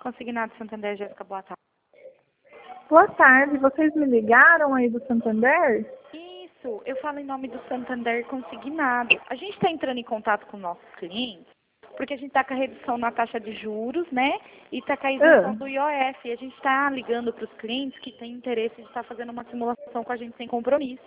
Consignado Santander, Jéssica, boa tarde. Boa tarde, vocês me ligaram aí do Santander? Isso, eu falo em nome do Santander Consignado. A gente está entrando em contato com nossos clientes, porque a gente está com a redução na taxa de juros, né? E está com a isenção do IOF. E a gente está ligando para os clientes que têm interesse de estar fazendo uma simulação com a gente sem compromisso.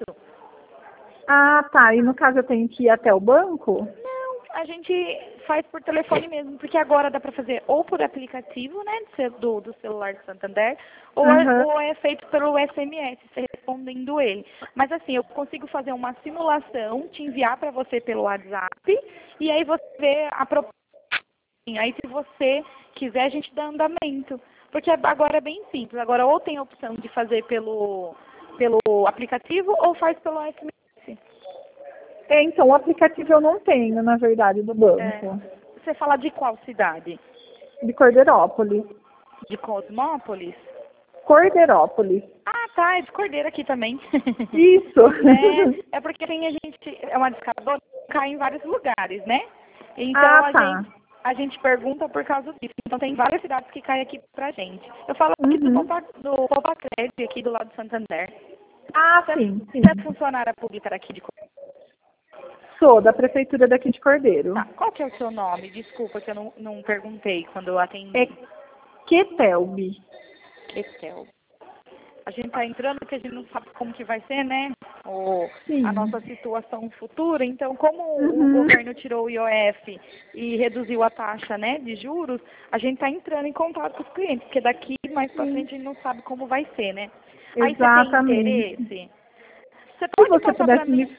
Ah, tá. E no caso eu tenho que ir até o banco? A gente faz por telefone mesmo, porque agora dá para fazer ou por aplicativo, né, do celular do Santander, ou é feito pelo SMS, você respondendo ele. Mas assim, eu consigo fazer uma simulação, te enviar para você pelo WhatsApp, e aí você vê a proposta. Aí se você quiser, a gente dá andamento. Porque agora é bem simples. Agora ou tem a opção de fazer pelo aplicativo ou faz pelo SMS. Então, o aplicativo eu não tenho, na verdade, do banco. Você fala de qual cidade? De Cordeirópolis. De Cosmópolis? Cordeirópolis. Ah, tá, é de Cordeiro aqui também. Isso. É porque assim, a gente é uma discadora que cai em vários lugares, né? Então a gente pergunta por causa disso. Então tem várias cidades que caem aqui pra gente. Eu falo aqui do Popacred, aqui do lado do Santander. Ah, sim. Você é funcionária pública daqui de Cordeiro? Sou, da prefeitura daqui de Cordeiro. Tá, qual que é o seu nome? Desculpa que eu não perguntei quando eu atendi. É Ketelbi. Ketelbi. A gente está entrando porque a gente não sabe como que vai ser, né? A nossa situação futura. Então, como o governo tirou o IOF e reduziu a taxa, né, de juros, a gente está entrando em contato com os clientes, porque daqui mais para frente a gente não sabe como vai ser, né? Exatamente. Aí você tem interesse? Você pode passar para mim?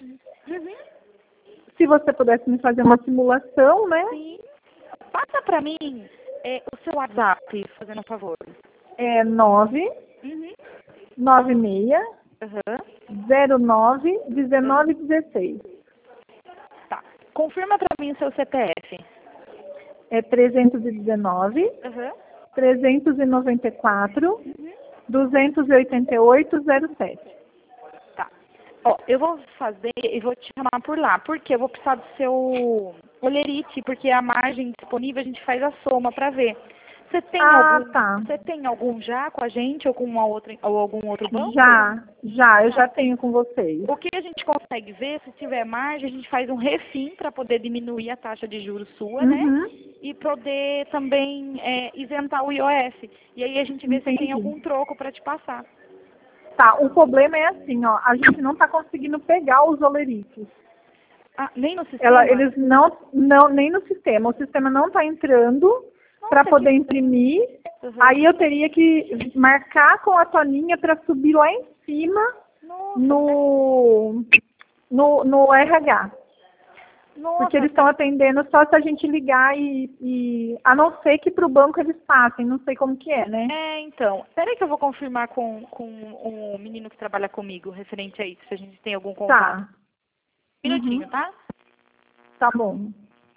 Se você pudesse me fazer uma simulação, né? Sim. Passa para mim o seu WhatsApp, fazendo um favor. É 96 09 19 16. Tá. Confirma para mim o seu CPF. É 319 394 288 07. Tá. Ó, eu vou fazer e vou te chamar por lá, porque eu vou precisar do seu olerite, porque a margem disponível a gente faz a soma para ver. Você tem algum já com a gente ou com algum outro banco? Eu já tenho com vocês. O que a gente consegue ver, se tiver margem, a gente faz um refim para poder diminuir a taxa de juros sua, né? E poder também isentar o IOF. E aí a gente vê se tem algum troco para te passar. Tá, o problema é assim, ó, a gente não está conseguindo pegar os olerites. Ah, nem no sistema? Eles nem no sistema. O sistema não está entrando para poder imprimir. Aí eu teria que marcar com a Toninha para subir lá em cima no RH. Porque eles estão atendendo só se a gente ligar a não ser que para o banco eles passem, não sei como que é, né? Então, peraí que eu vou confirmar com o menino que trabalha comigo, referente a isso, se a gente tem algum contato. Tá. Um minutinho, tá? Tá bom.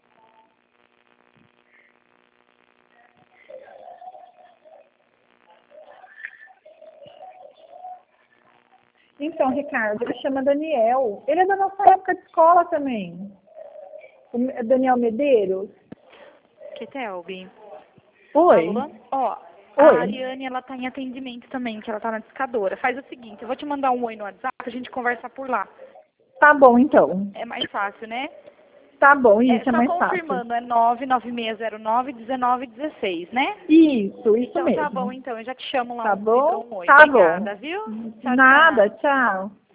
Então, Ricardo, ele chama Daniel. Ele é da nossa época de escola também. O Daniel Medeiros. Ketelbi. Oi. Ó, a Ariane, ela tá em atendimento também, que ela tá na discadora. Faz o seguinte, eu vou te mandar um oi no WhatsApp, a gente conversa por lá. Tá bom, então. É mais fácil, né? Tá bom, isso é mais fácil. Só confirmando, é 99609 1916, né? Isso então, mesmo. Tá bom, então, eu já te chamo lá. Tá bom? Um oi. Tá Obrigada, bom. Viu? Nada, tchau.